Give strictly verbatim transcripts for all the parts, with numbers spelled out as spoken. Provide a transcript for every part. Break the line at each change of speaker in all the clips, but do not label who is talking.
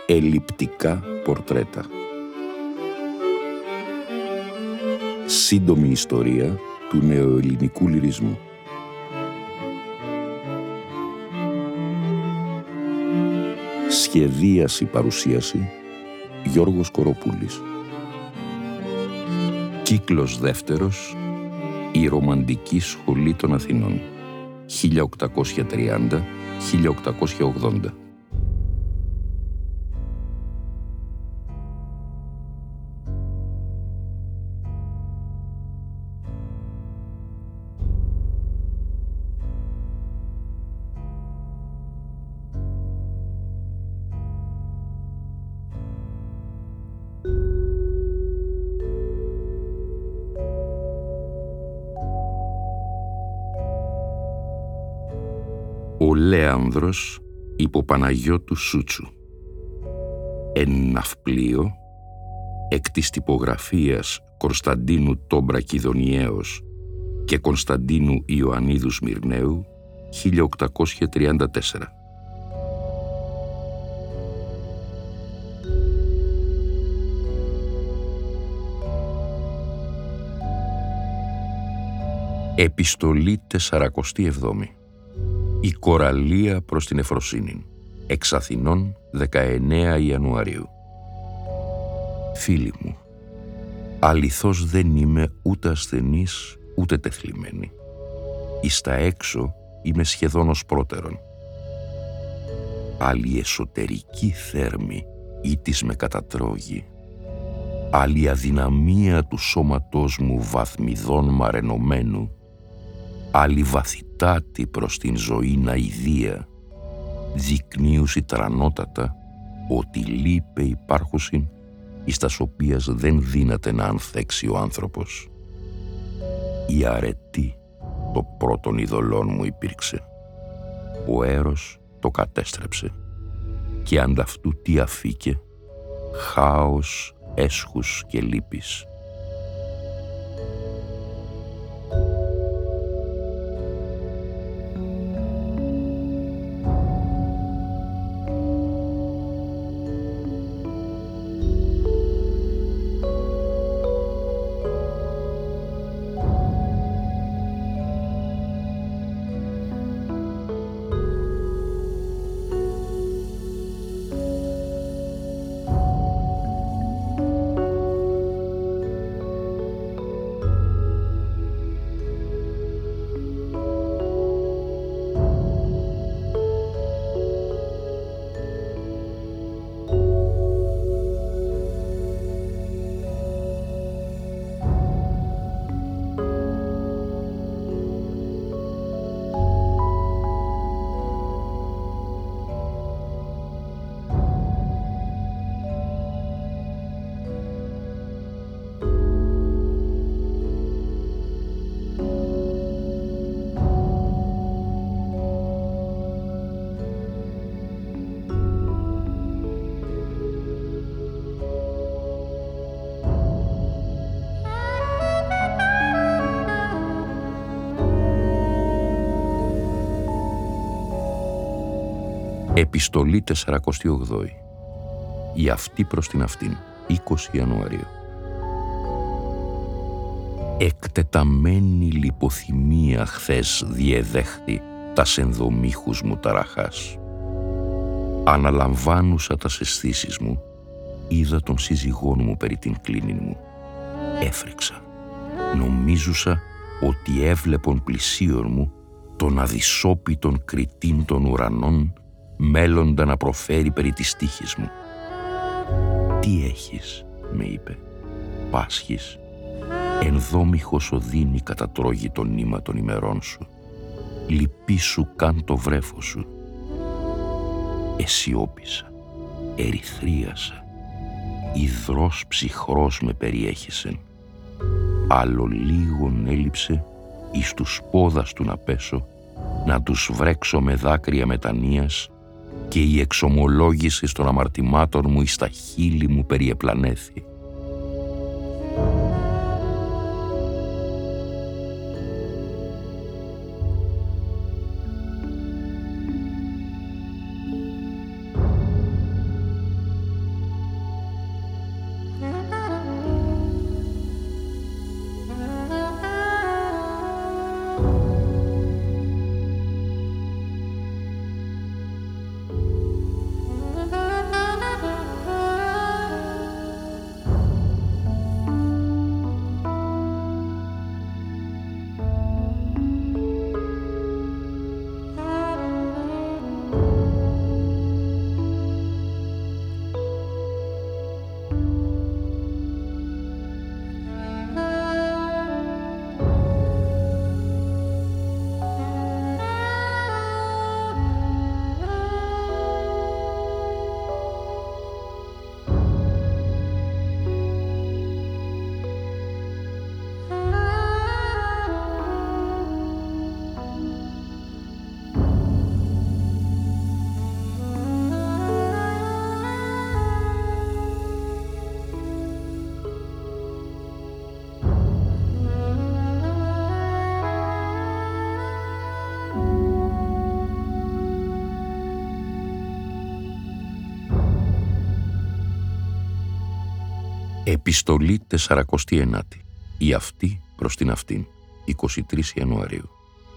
Ελλειπτικά πορτρέτα. Σύντομη ιστορία του νεοελληνικού λυρισμού. Σχεδίαση παρουσίαση Γιώργος Κοροπούλης. Κύκλος δεύτερος, η Ρομαντική Σχολή των Αθηνών, χίλια οκτακόσια τριάντα με χίλια οκτακόσια ογδόντα. Ο Λέανδρος υπό Παναγιώτου Σούτσου. Εν ναυπλίο, εκ της τυπογραφίας Κωνσταντίνου Τόμπρα-Κιδωνιέως και Κωνσταντίνου Ιωαννίδου Σμυρναίου, χίλια οκτακόσια τριάντα τέσσερα. Επιστολή τεσσαρακοστή εβδόμη. Η κοραλία προς την Εφροσύνην. Εξ Αθηνών, δεκαεννέα Ιανουαρίου. Φίλοι μου, αληθώς δεν είμαι ούτε ασθενής ούτε τεθλιμμένη. Εις τα έξω είμαι σχεδόν ως πρώτερον. Άλλη εσωτερική θέρμη ή της με κατατρώγει. Άλλη αδυναμία του σώματός μου βαθμιδών μαρενωμένου. Άλλη βαθυτάτη προς την ζωήν αηδία, δεικνύουσι τρανότατα ότι λείπε υπάρχουσιν εις τας οποίας δεν δύναται να ανθέξει ο άνθρωπος. Η αρετή το πρώτον ειδωλόν μου υπήρξε. Ο έρος το κατέστρεψε και ανταυτού τι αφήκε, χάος, έσχους και λύπης. Επιστολή τεσσαρακοστή ογδόη. Η αυτή προς την αυτήν, είκοσι Ιανουαρίου. Εκτεταμένη λιποθυμία χθες διεδέχθη τας ενδομήχους μου ταραχάς. Αναλαμβάνουσα τας αισθήσεις μου, είδα τον σύζυγόν μου περί την κλίνην μου. Έφρυξα. Νομίζουσα ότι έβλεπον πλησίον μου τον αδυσόπιτον κριτήν των ουρανών μέλλοντα να προφέρει περί της τύχης μου. «Τι έχεις», με είπε, «πάσχεις, ενδόμηχος οδύνη κατατρώγει το νήμα των ημερών σου, λυπήσου καν το βρέφος σου». Εσιώπησα, ερυθρίασα, υδρός ψυχρός με περιέχισεν. Άλλο λίγον έλειψε εις τους πόδας του να πέσω, να τους βρέξω με δάκρυα μετανοίας και η εξομολόγηση των αμαρτημάτων μου εις τα χείλη μου περιεπλανέθη. Επιστολή τεσσαρακοστή ενάτη. Η αυτή προς την αυτήν. εικοστή τρίτη Ιανουαρίου.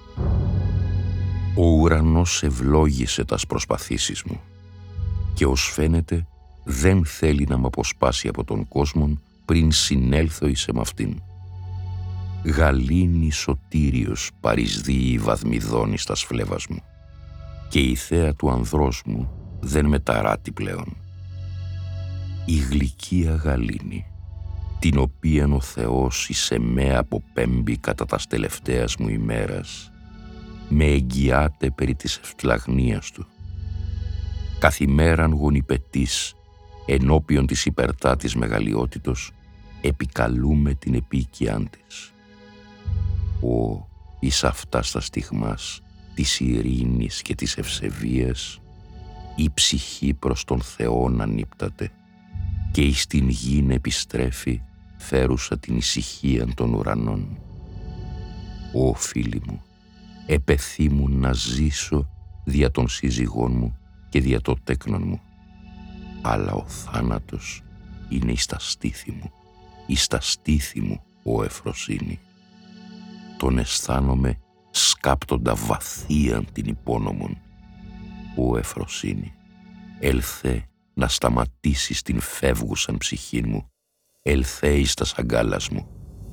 Ο ουρανός ευλόγησε τας προσπαθήσεις μου και ως φαίνεται δεν θέλει να μ' αποσπάσει από τον κόσμο πριν συνέλθω εις εμαυτήν. Γαλήνη σωτήριος παρισδύει βαθμιδώνει στας φλέβας μου και η θέα του ανδρός μου δεν με ταράτει πλέον. Η γλυκία γαλήνη, την οποίαν ο Θεός εις εμέ αποπέμπει κατά τας τελευταίας μου ημέρας, με εγγυάται περί της ευτλαγνίας του. Καθημέραν γονιπετής, ενώπιον της υπερτάτης μεγαλειότητος, επικαλούμε την επίοικιάν της. Ω, εις αυτά στα στιγμάς της ειρήνης και της ευσεβίας, η ψυχή προς τον Θεόν ανύπταται και εις την γην επιστρέφει φέρουσα την ησυχία των ουρανών. Ω φίλοι μου, επεθύμουν να ζήσω δια των σύζυγών μου και δια το τέκνον μου, αλλά ο θάνατος είναι εις τα στήθη μου, εις τα στήθη μου, ο Εφροσύνη. Τον αισθάνομαι σκάπτοντα βαθίαν την υπόνομον, ο Εφροσύνη. Ελθέ να σταματήσεις την φεύγουσαν ψυχήν μου, ελθέ εις τας αγκάλας μου.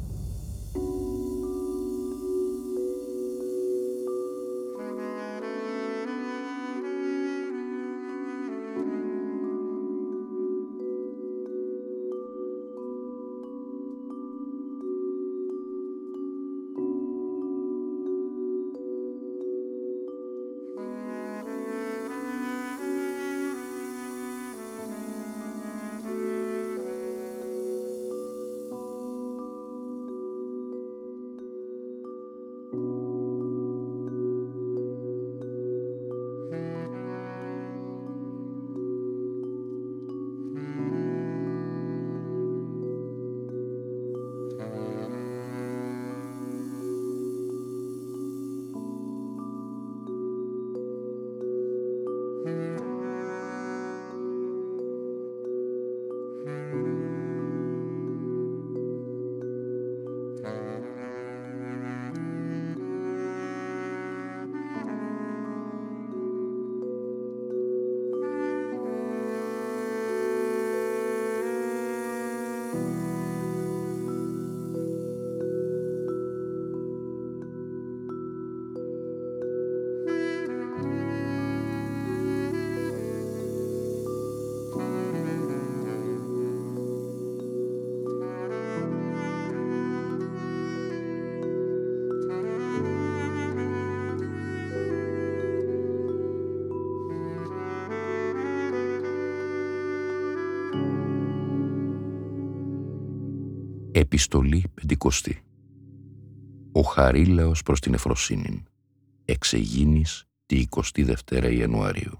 Επιστολή πεντηκοστή. Ο Χαρίλαος προς την Εφροσύνην. Εξεγίνης τη εικοστή δεύτερη Ιανουαρίου.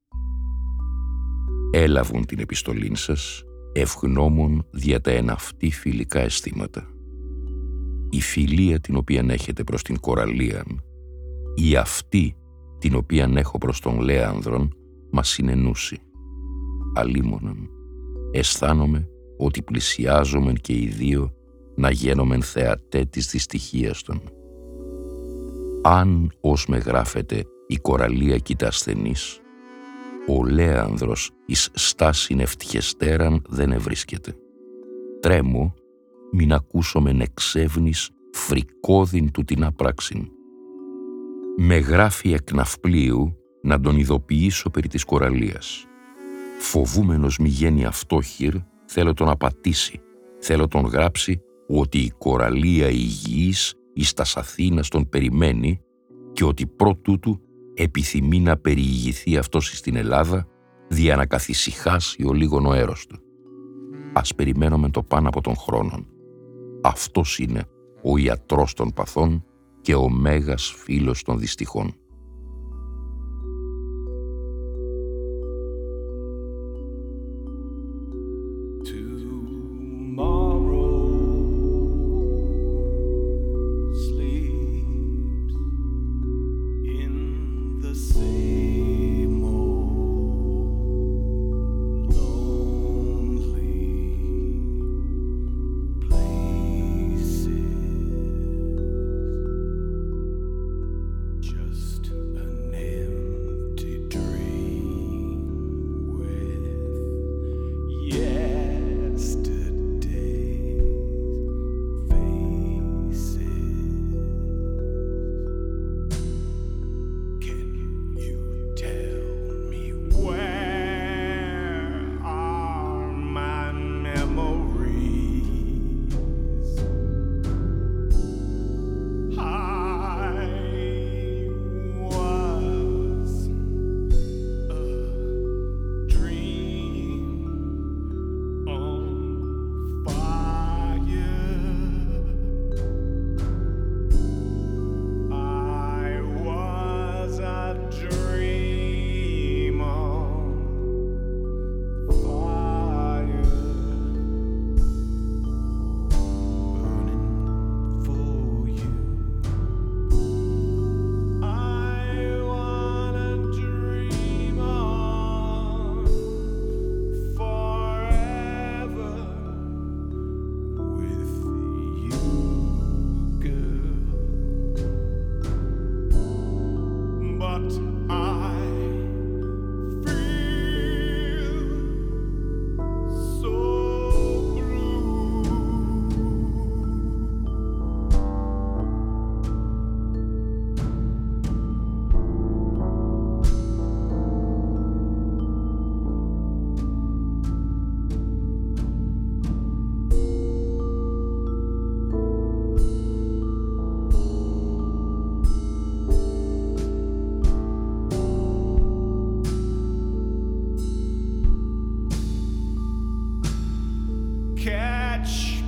Έλαβουν την επιστολήν σας, ευγνώμων δια τα εν αυτή φιλικά αισθήματα. Η φιλία την οποίαν έχετε προς την Κοραλίαν, η αυτή την οποίαν έχω προς τον Λέανδρον, μας συνενούσει. Αλίμονον, αισθάνομαι ότι πλησιάζομεν και οι δύο να γίνομεν θεατέ της δυστυχίας των. Αν ως με γράφεται η Κοραλία κοίτα ασθενής, ο Λέανδρος εις στάσιν ευτυχεστέραν δεν ευρίσκεται. Τρέμω μην ακούσομεν εξεύνης φρικόδιν του την απράξιν. Με γράφει εκ ναυπλίου να τον ειδοποιήσω περί της Κοραλίας. Φοβούμενος μη γίνει αυτόχειρ, θέλω τον απατήσει, θέλω τον γράψει ότι η Κοραλία υγιής εις τας Αθήνας τον περιμένει και ότι προ τούτου επιθυμεί να περιηγηθεί αυτός στην Ελλάδα δια να καθησυχάσει ο λίγον ο έρος του. Ας περιμένουμε το πάνω από τον χρόνον. Αυτός είναι ο ιατρός των παθών και ο μέγας φίλος των δυστυχών.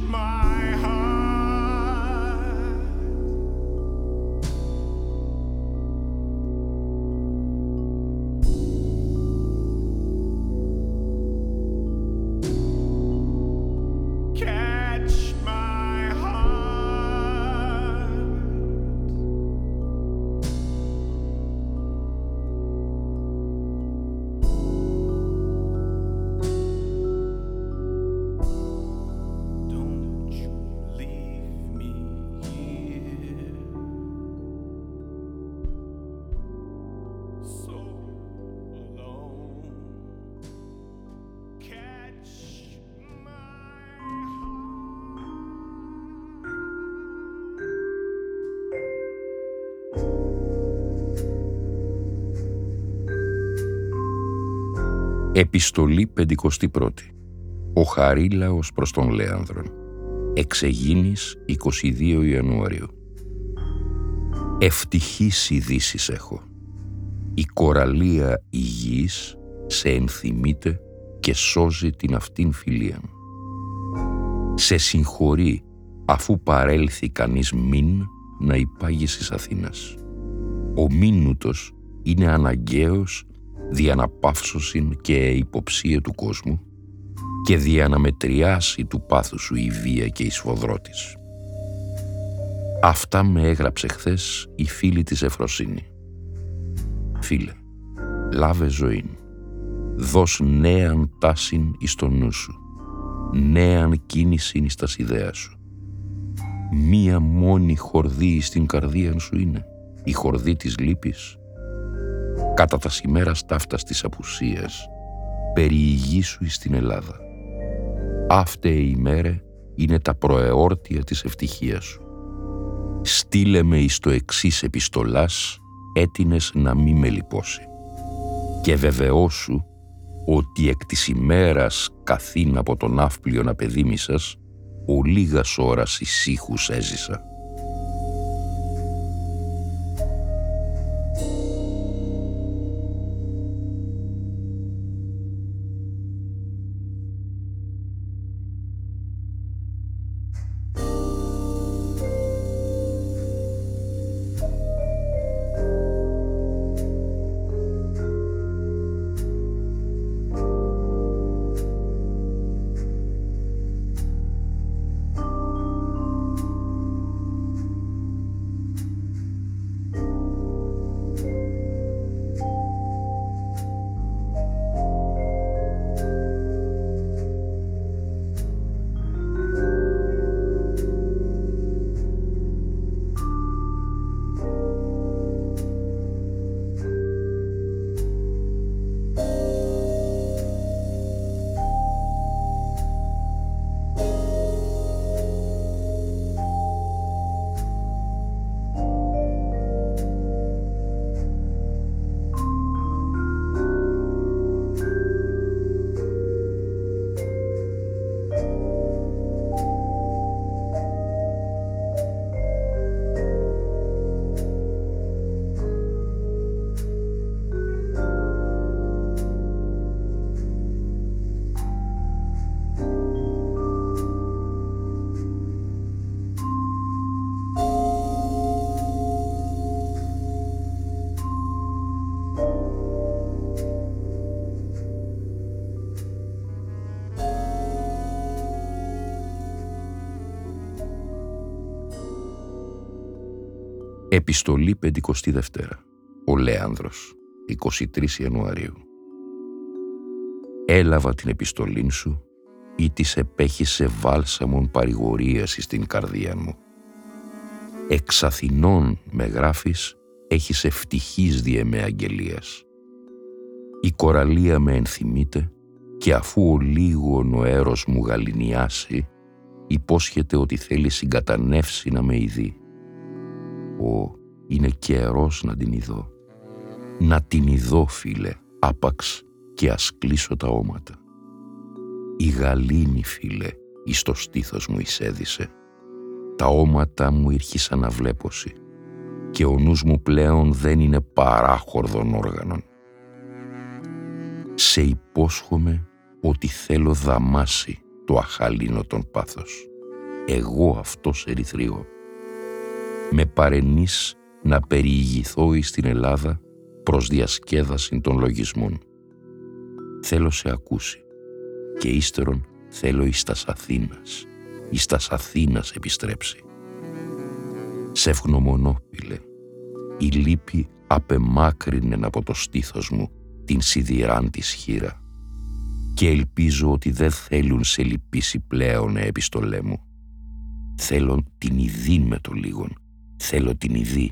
Επιστολή πεντηκοστή πρώτη. Ο Χαρίλαος προς τον Λέανδρον. Εξεγίνης εικοστή δεύτερη Ιανουαρίου. Ευτυχείς ειδήσεις έχω. Η κοραλία υγιής σε ενθυμείται και σώζει την αυτήν φιλίαν. Σε συγχωρεί αφού παρέλθει κανείς μην να υπάγεις εις Αθήνας. Ο μήνουτος είναι αναγκαίος δια να παύσωσιν και υποψία του κόσμου και δια να μετριάσει του πάθου σου η βία και η σφοδρότης. Αυτά με έγραψε χθες η φίλη της Ευφροσύνη. Φίλε, λάβε ζωήν, δώσ' νέαν τάσιν εις το νου σου, νέαν κίνησιν εις τας ιδέα σου. Μία μόνη χορδή στην καρδία σου είναι, η χορδή της λύπης. Κατά τα ημέρας ταύτας της απουσίας, περιηγήσου εις την Ελλάδα. Αύτε η ημέρε είναι τα προεόρτια της ευτυχίας σου. Στείλε με εις το εξής επιστολάς, έτεινες να μη με λυπώσει. Και βεβαιώσου ότι εκ της ημέρας καθήν από τον ναύπλιον απεδίμησας, ο λίγας ώρας ησύχους έζησα. Επιστολή πεντηκοστή δεύτερη. Ο Λέανδρος, εικοστή τρίτη Ιανουαρίου. Έλαβα την επιστολήν σου, ή της επέχισε βάλσαμον παρηγορίας εις την καρδία μου. Εξ Αθηνών με γράφεις, έχεις ευτυχής διεμέ αγγελίας. Η κοραλία με ενθυμείται και αφού ο λίγον ο έρος μου γαληνιάσει, υπόσχεται ότι θέλει συγκατανεύσει να με ειδεί. Ω, είναι καιρός να την ειδώ. Να την ειδώ, φίλε, άπαξ και ας κλείσω τα όματα. Η γαλήνη, φίλε, εις το στήθος μου εισέδισε. Τα όματα μου ήρχισαν αυλέπωση και ο νους μου πλέον δεν είναι παρά χορδών όργανων. Σε υπόσχομαι ότι θέλω δαμάσει το αχαλήνο τον πάθος εγώ αυτός ερυθρίο. Με παρενείς να περιηγηθώ εις την Ελλάδα προς διασκέδαση των λογισμών. Θέλω σε ακούσει και ύστερον θέλω εις τας Αθήνας, εις τας Αθήνας επιστρέψει. Σε ευγνωμονώ, πήλε, η λύπη απεμάκρυνεν από το στήθος μου την σιδηράν της χείρα και ελπίζω ότι δεν θέλουν σε λυπήσει πλέον επιστολέ μου. Θέλω την ιδίν με το λίγον, θέλω την ιδί.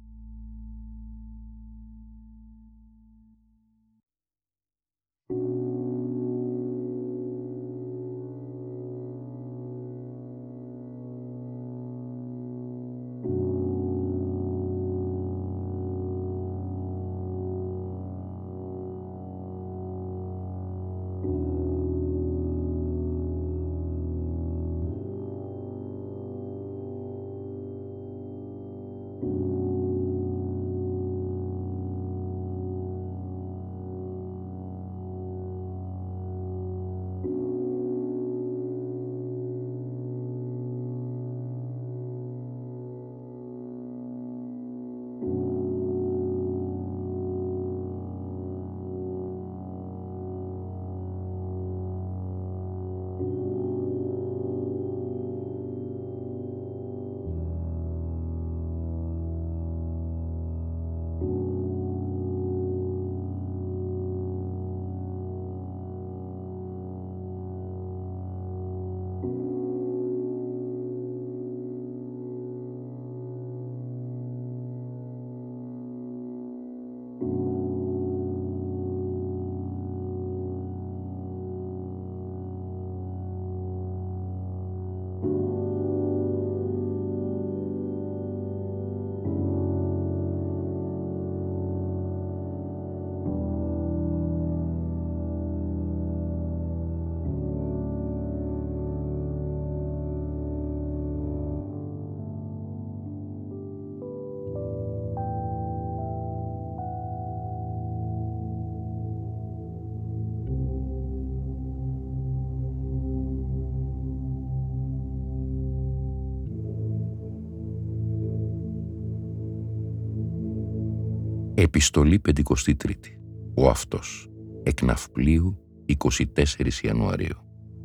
Επιστολή πεντηκοστή τρίτη. Ο αυτός. Εκ Ναυπλίου, εικοστή τέταρτη Ιανουαρίου.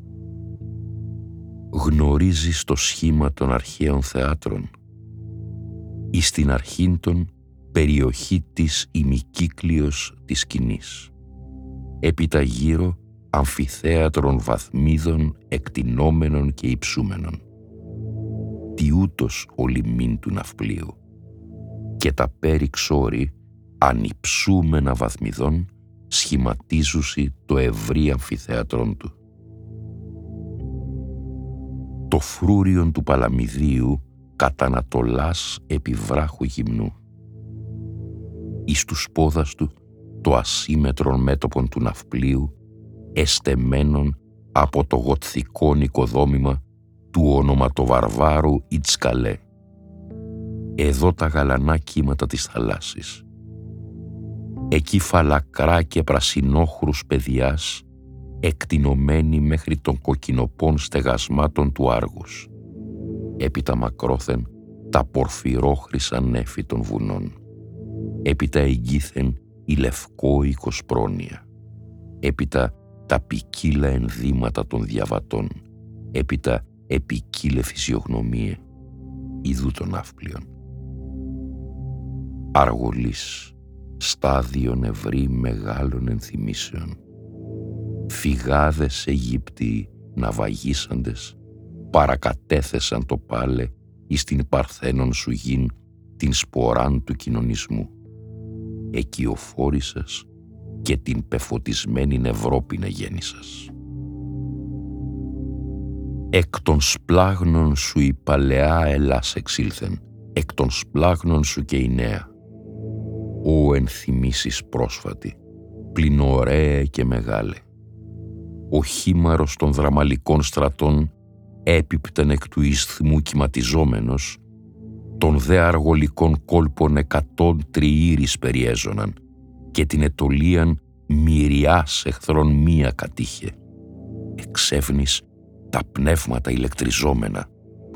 Γνωρίζεις το σχήμα των αρχαίων θεάτρων. Εις την αρχήν των περιοχή της ημικύκλιος της σκηνής. Έπειτα γύρω αμφιθέατρων βαθμίδων εκτινόμενων και υψούμενων. Τι ούτως ο λιμήν του Ναυπλίου. Και τα πέρι ξόρι ανυψούμενα βαθμιδών σχηματίζουσι το ευρύ αμφιθέατρον του. Το φρούριον του Παλαμιδίου κατ' ανατολάς επί βράχου γυμνού. Εις τους πόδας του το ασύμετρον μέτωπον του Ναυπλίου εστεμένον από το γοτθικόν οικοδόμημα του ονοματοβαρβάρου Ιτσκαλέ. Εδώ τα γαλανά κύματα της θαλάσσης. Εκεί φαλακρά και πρασινόχρους παιδιάς εκτινωμένοι μέχρι των κοκκινοπών στεγασμάτων του Άργους. Έπειτα μακρόθεν τα πορφυρόχρυσα νέφη των βουνών. Έπειτα εγγύθεν η λευκόικος πρόνοια. Έπειτα τα ποικίλα ενδύματα των διαβατών. Έπειτα επικύλε φυσιογνωμίε. Ιδού των Ναύπλιων. Αργολής, στάδιον ευρύ μεγάλων ενθυμήσεων. Φυγάδες Αιγύπτιοι ναυαγίσαντες παρακατέθεσαν το πάλε εις την παρθένον σου γην την σποράν του κοινωνισμού. Εκειοφόρησας και την πεφωτισμένην Ευρώπην εγέννησας. Εκ των σπλάγνων σου η παλαιά Ελλάς εξήλθεν, εκ των σπλάγνων σου και η νέα. Ω ενθυμήσεις πρόσφατη, πλην ωραία και μεγάλε. Ο χήμαρος των δραμαλικών στρατών έπιπταν εκ του ισθμού κυματιζόμενος, των δε αργολικών κόλπων εκατόν τριήρης περιέζωναν και την ετωλίαν μυριάς εχθρών μία κατήχε. Εξεύνης τα πνεύματα ηλεκτριζόμενα,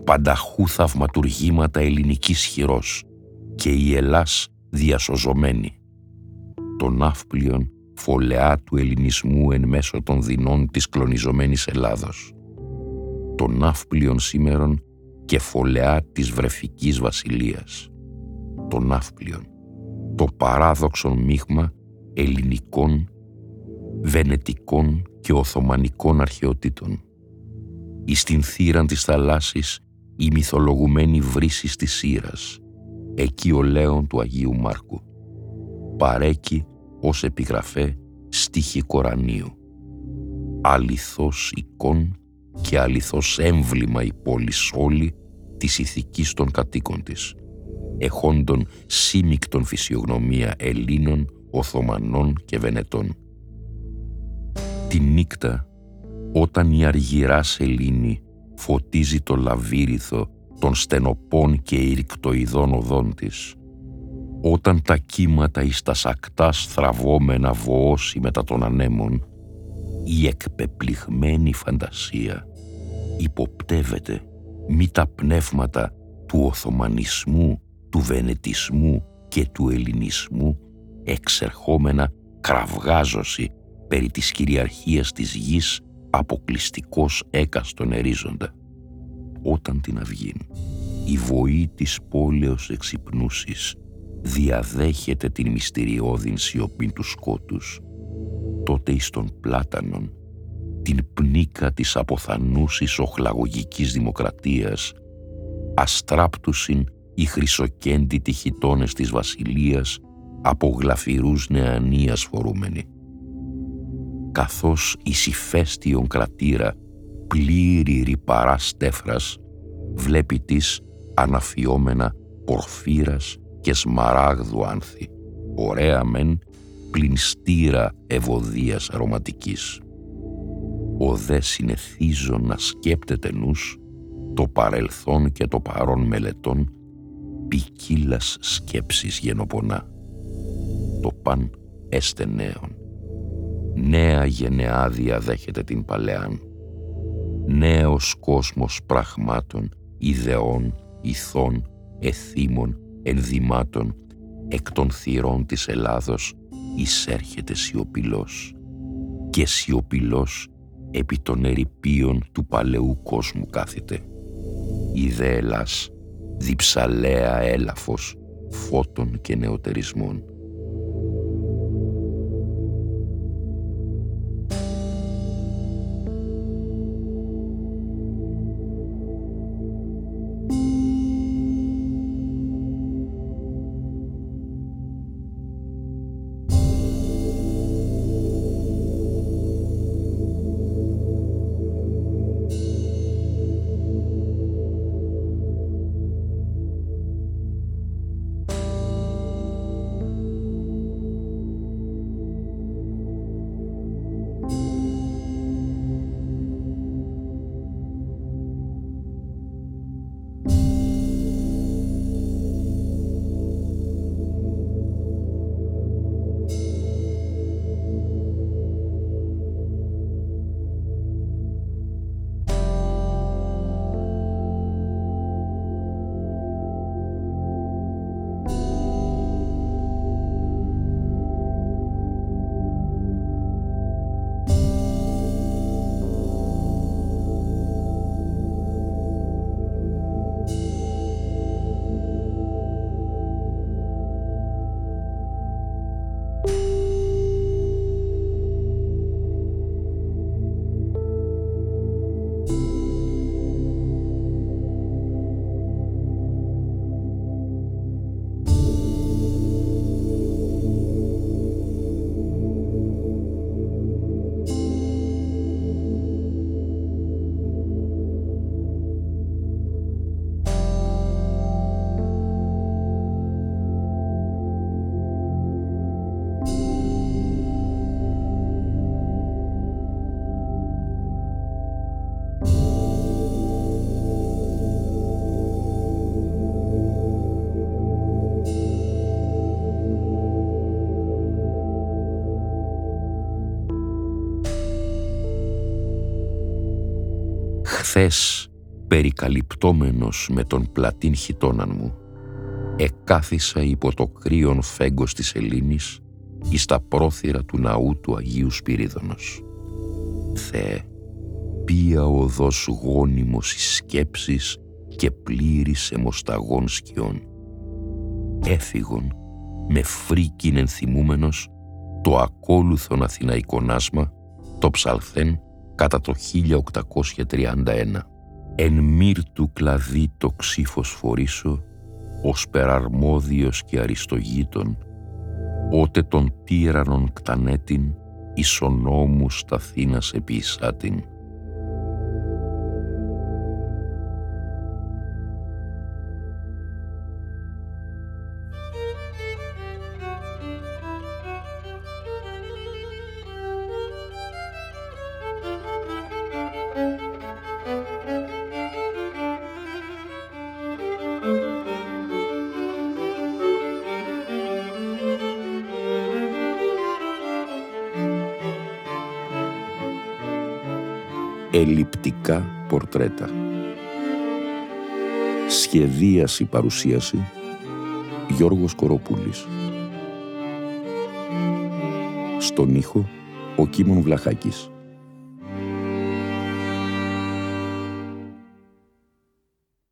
πανταχού θαυματουργήματα ελληνικής χειρός και η Ελλάς διασωζωμένη. Το ναύπλιον φωλεά του ελληνισμού εν μέσω των δεινών της κλονιζωμένης Ελλάδος. Το ναύπλιον σήμερον και φωλεά της βρεφικής βασιλείας. Το ναύπλιον, το παράδοξον μείγμα ελληνικών, βενετικών και οθωμανικών αρχαιοτήτων. Εις την θύραν της θαλάσσης η μυθολογουμένη βρύση της Σύρας, εκεί ο Λέων του Αγίου Μάρκου. Παρέκει ως επιγραφέ στίχη Κορανίου. Αληθώς εικόν και αληθώς έμβλημα η πόλης όλη της ηθικής των κατοίκων της, εχόντων σύμικτον φυσιογνωμία Ελλήνων, Οθωμανών και Βενετών. Τη νύκτα, όταν η αργυρά σελήνη φωτίζει το λαβύριθο των στενοπών και ηρυκτοειδών οδών της, όταν τα κύματα εις τα σακτάς θραβώμενα βοώσει μετά των ανέμων, η εκπεπληγμένη φαντασία υποπτεύεται μη τα πνεύματα του Οθωμανισμού, του Βενετισμού και του Ελληνισμού εξερχόμενα κραυγάζωση περί της κυριαρχίας της γης αποκλειστικός έκαστον ερίζοντα. Όταν την αυγήν η βοή της πόλεως εξυπνούσης διαδέχεται την μυστηριώδην σιωπή του σκότους, τότε εις των πλάτανων την πνίκα της αποθανούσης οχλαγωγικής δημοκρατίας αστράπτουσιν οι χρυσοκέντητοι χιτώνες της βασιλείας από γλαφυρούς νεανίας φορούμενοι. Καθώς εις ηφαίστειον κρατήρα πλήρη ρυπαρά στέφρας βλέπει της αναφιόμενα πορφύρας και σμαράγδου άνθη, ωραία μεν πλην στήρα ευωδίας αρωματικής. Ο δε συνεθίζον να σκέπτεται νους το παρελθόν και το παρόν μελετών ποικίλας σκέψης γενοπονά. Το παν έστε νέον. Νέα γενεά διαδέχεται την παλαιάν. Νέος κόσμος πραγμάτων, ιδεών, ηθών, εθήμων, ενδυμάτων εκ των θυρών της Ελλάδος εισέρχεται σιωπηλός και σιωπηλός επί των ερειπίων του παλαιού κόσμου κάθεται. Η δε Ελλάς διψαλαία έλαφος φώτων και νεωτερισμών. Χθες περικαλυπτόμενος με τον πλατήν χιτώναν μου, εκάθισα υπό το κρύον φέγγος της Ελλήνης εις τα πρόθυρα του ναού του Αγίου Σπυρίδωνος. Θεέ, ποια οδός γόνιμος εις σκέψεις και πλήρης αιμοσταγών σκιών. Έφυγον, με φρίκιν ενθυμούμενος, το ακόλουθον αθηναϊκόν άσμα, το ψαλθέν κατά το χίλια οκτακόσια τριάντα ένα. Εν μύρ του κλαδί το ξύφος φορήσω, ως περαρμόδιος και αριστογείτον, ότε τον τύρανον κτανέτην, εις ο νόμους σταθήνας επίησάτην. Ελλειπτικά πορτρέτα. Σχεδίαση παρουσίαση Γιώργος Κοροπούλης. Στον ήχο ο Κίμων Βλαχάκης.